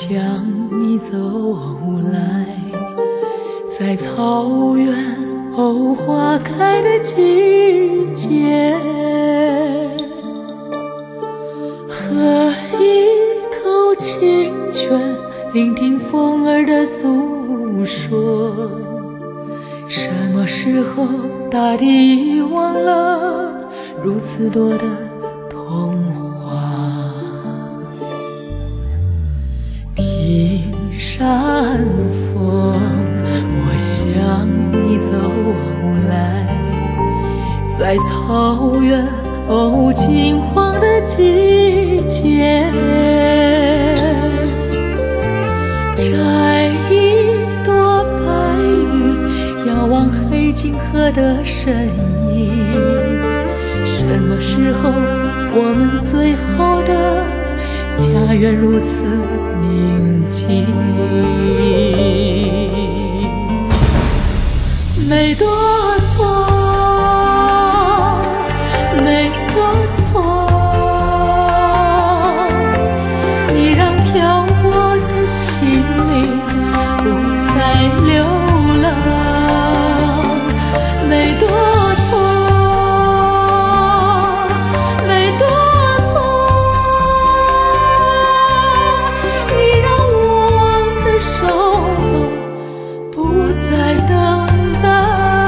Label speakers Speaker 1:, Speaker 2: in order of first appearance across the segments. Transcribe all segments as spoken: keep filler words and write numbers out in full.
Speaker 1: 向你走来，在草原哦花开的季节，喝一口清泉，聆听风儿的诉说。什么时候大地遗忘了如此多的童话？听山风，我向你走来，在草原哦金黄的季节，摘一朵白云，遥望黑金河的身影。什么时候我们最后的家园如此宁静？没多错，没多错，你让漂泊的心灵不再流浪。没多错，没多错，你让我的守候不再等待。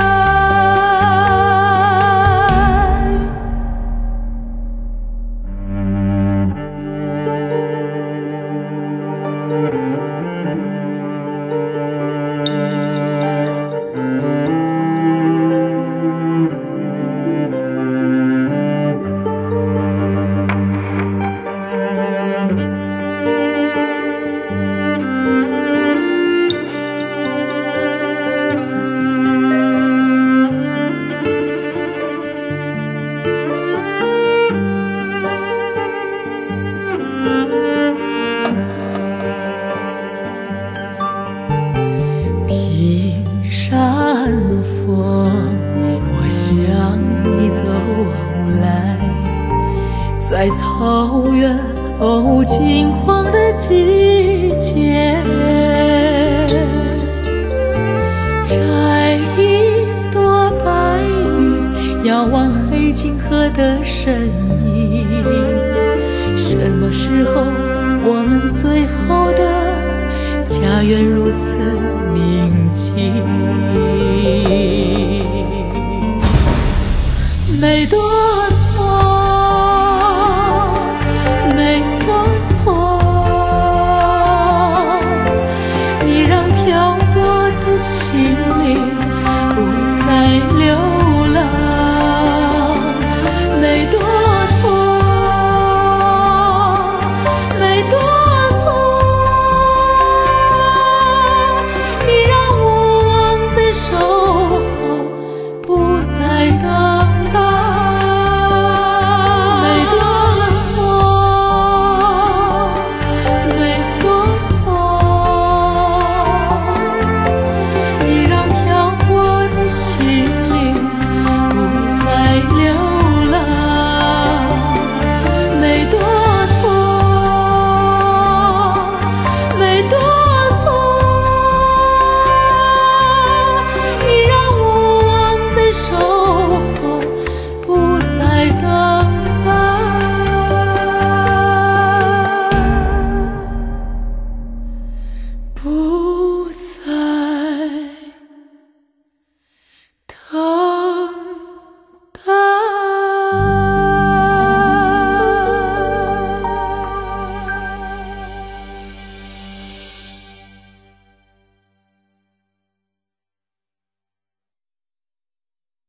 Speaker 1: 听山风，我向你走来，在草原哦金黄的季节，摘一朵白云，遥望黑金河的身影。什么时候我们最后的家园如此宁静？没多